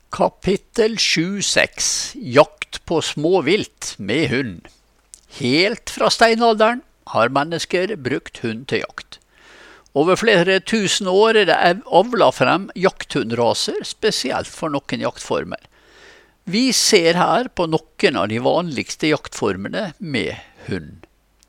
Kapittel 7-6 Jakt på småvilt med hund. Helt fra steinalderen har mennesker brukt hund til jakt. Over flere tusen år er det avlet frem jakthundraser, spesielt for noen jaktformer. Vi ser her på noen av de vanligste jaktformene med hund.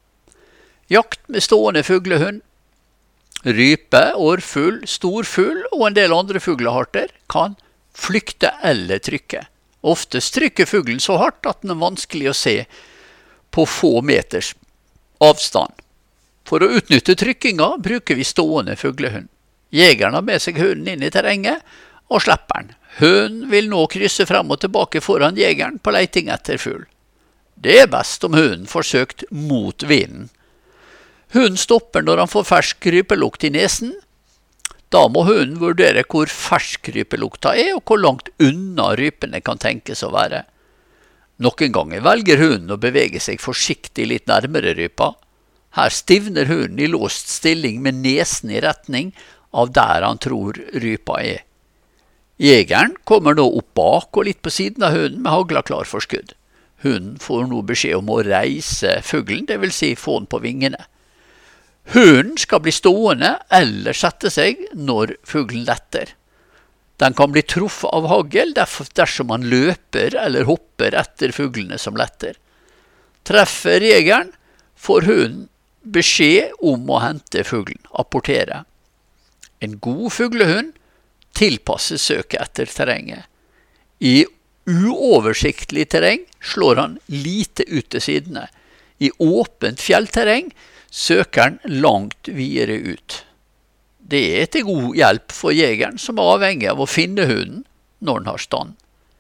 Jakt med stående fuglehund. Rype, orrfugl, storfugl og en del andre fuglearter kan flykte eller trykke. Oftest trykker fuglen så hardt at den er vanskelig å se på få meters avstand. For å utnytte trykkinga bruker vi stående fuglehund. Jegeren har med seg hunden inn i terrenget og slipper den. Hunden vil nå krysse frem og tilbake foran jegeren på leiting etter fugl. Det er best om hunden får søkt mot vinden. Hunden stopper når han får fersk rypelukt i nesen. Da må hunden vurdere hvor fersk rypelukta er og hvor langt unna rypene kan tenkes å være. Noen ganger velger hunden å bevege seg forsiktig litt nærmere rypa. Her stivner hunden i låst stilling med nesen i retning av der han tror rypa er. Jegeren kommer nå opp bak og litt på siden av hunden med hagla klar for skudd. Hunden får nå beskjed om å reise fuglen, det vil si få den på vingene. Hunden skal bli stående eller sette seg når fuglen letter. Den kan bli truffet av hagl dersom man løper eller hopper etter fuglene som letter. Treffer jegeren, får hunden beskjed om å hente fuglen, apportere. En god fuglehund tilpasser søket etter terrenget. I uoversiktlig terreng slår han lite ut til sidene. I åpent fjellterreng søker han langt videre ut. Det er til god hjelp for jegeren som er avhengig av å finne hunden når den har stand.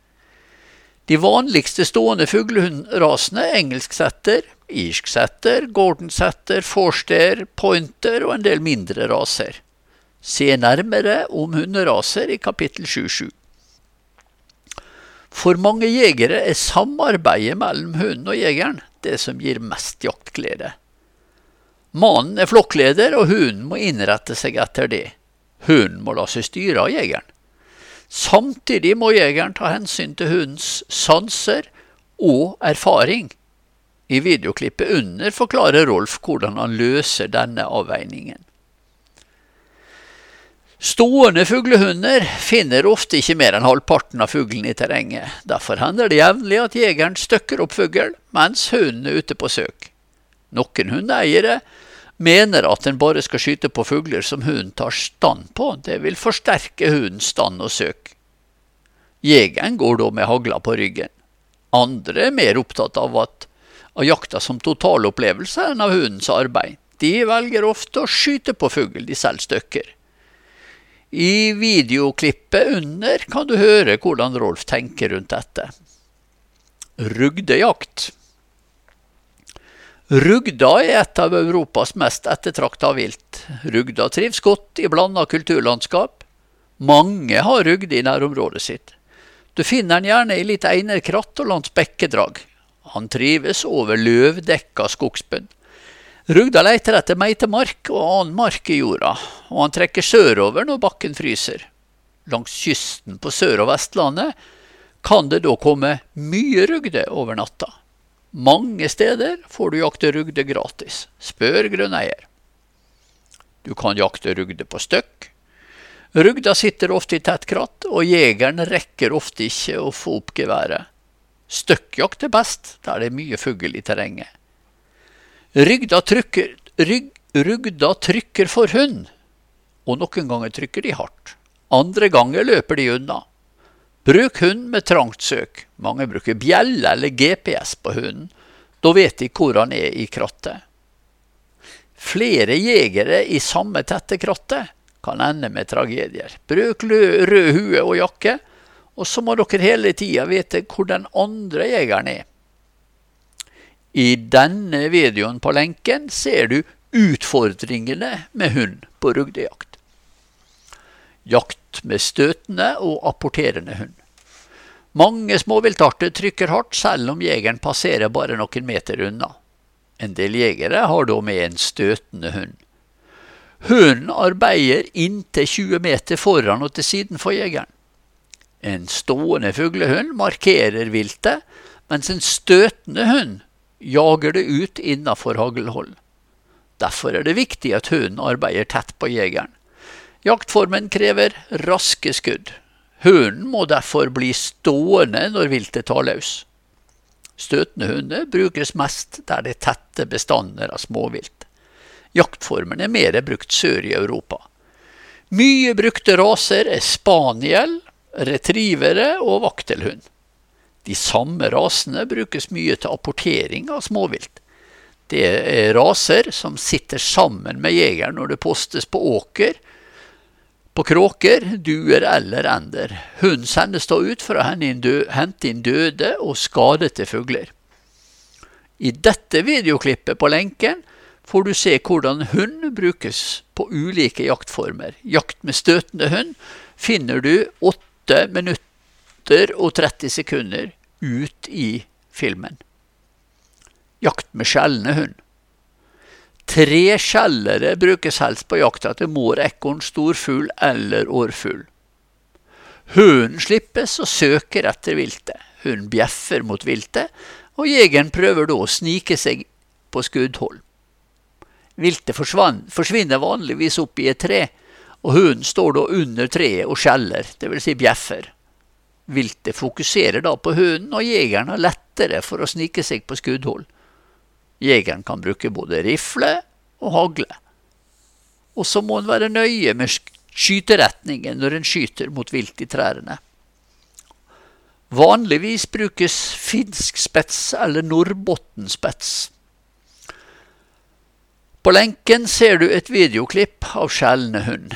De vanligste stående fuglehundrasene er engelsk setter, irsk setter, Gordon setter, forster, pointer og en del mindre raser. Se nærmere om hunderaser i kapittel 7-7. For mange jegere er samarbeidet mellom hunden og jegeren det som gir mest jaktglede. Mannen er flokkleder, og hunden må innrette seg etter det. Hunden må la seg styre av jegeren. Samtidig må jegeren ta hensyn til hundens sanser og erfaring. I videoklippet under forklarer Rolf hvordan han løser denne avveiningen. Stående fuglehunder finner ofte ikke mer enn halvparten av fuglen i terrenget. Derfor hender det jevnlig at jegeren støkker opp fugl, mens hunden er ute på søk. Noen hundeeiere mener at den bare skal skyte på fugler som hunden tar stand på. Det vil forsterke hundens stand og søk. Jegeren går da med hagla på ryggen. Andre er mer opptatt av jakta som totalopplevelse enn av hundens arbeid. De velger ofte å skyte på fugl de selv støkker. I videoklippet under kan du høre hvordan Rolf tenker rundt dette. Rugdejakt. Rugda er et av Europas mest ettertraktet vilt. Rugda trives godt i blandet kulturlandskap. Mange har rugde i nærområdet sitt. Du finner den gjerne i litt einerkratt og langs bekkedrag. Han trives over løvdekka skogsbunn. Rugda leter etter meitemark og annen mark i jorda, og han trekker sørover når bakken fryser. Langs kysten på Sør- og Vestlandet kan det da komme mye rugde over natta. Mange steder får du jakte rugde gratis. Spør grunneier. Du kan jakte rugde på støkk. Rugda sitter ofte i tett kratt, og jegeren rekker ofte ikke å få opp geværet. Støkkjakt er best, der det er mye fugl i terrenget. Rugda trykker for hund, og noen ganger trykker de hardt. Andre ganger løper de unna. Bruk hund med trangt søk. Mange bruker bjelle eller GPS på hunden. Da vet de hvor han er i krattet. Flere jegere i samme tette krattet kan ende med tragedier. Bruk rød hue og jakke, og så må dere hele tiden vite hvor den andre jegeren er. I denne videoen på lenken ser du utfordringene med hund på rugdejakt. Jakt med støtende og apporterende hund. Mange småviltarter trykker hardt selv om jegeren passerer bare noen meter unna. En del jegere har da med en støtende hund. Hunden arbeider inntil 20 meter foran og til siden for jegeren. En stående fuglehund markerer viltet, mens en støtende hund jager det ut innenfor haglhold. Derfor er det viktig at hunden arbeider tett på jegeren. Jaktformen krever raske skudd. Hunden må derfor bli stående når viltet tar løs. Støtende hunder brukes mest der det er tette bestander av småvilt. Jaktformen er mer brukt sør i Europa. Mye brukte raser er spaniel, retrievere og vaktelhund. De samme rasene brukes mye til apportering av småvilt. Det er raser som sitter sammen med jegeren når det postes på åker, på kråker, duer eller ender. Hunden sendes da ut for å hente inn døde og skadete fugler. I dette videoklippet på lenken får du se hvordan hund brukes på ulike jaktformer. Jakt med støtende hund finner du 8 minutter og 30 sekunder ut i filmen. Jakt med skjellende hund. 3 skjellere brukes helst på jakt etter mår, ekorn, storfugl eller årfugl. Hunden slippes og søker etter viltet. Hunden bjeffer mot viltet, og jegeren prøver da å snike seg på skuddhold. Viltet forsvinner vanligvis opp i et tre, og hunden står da under treet og skjeller, det vil si bjeffer. Viltet fokuserer da på hunden, og jegeren har lettere for å snike seg på skuddhold. Jegeren kan bruke både rifle og hagle. Og så må en være nøye med skyteretningen når en skyter mot vilt i trærne. Vanligvis brukes finsk spets eller Norrbottenspets. På lenken ser du et videoklipp av skjellende hund.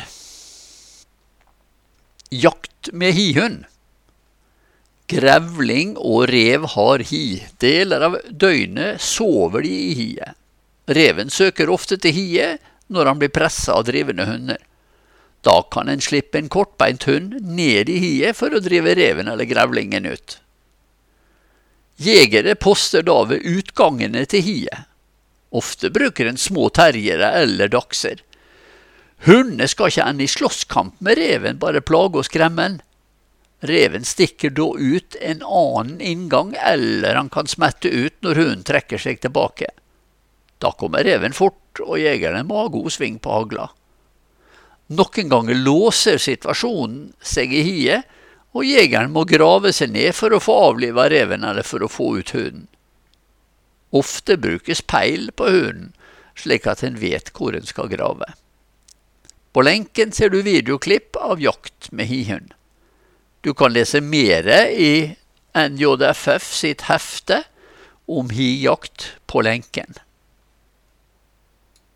Jakt med hihund. Grevling og rev har hi. Deler av døgnet sover de i hiet. Reven søker ofte til hiet når han blir presset av drivende hunder. Da kan en slippe en kortbeint hund ned i hiet for å drive reven eller grevlingen ut. Jegere poster da ved utgangene til hiet. Ofte bruker en små terriere eller dachser. Hundene skal ikke ende i slåsskamp med reven, bare plage og skremme den. Reven stikker da ut en annen inngang, eller han kan smette ut når hunden trekker seg tilbake. Da kommer reven fort, og jegerne må ha god sving på hagla. Noen ganger låser situasjonen seg i hiet, og jegeren må grave seg ned for å få avlivet reven eller for å få ut hunden. Ofte brukes peil på hunden, slik at en vet hvor en skal grave. På lenken ser du videoklipp av jakt med hihund. Du kan lese mer i NJFF sitt hefte om hijakt på lenken.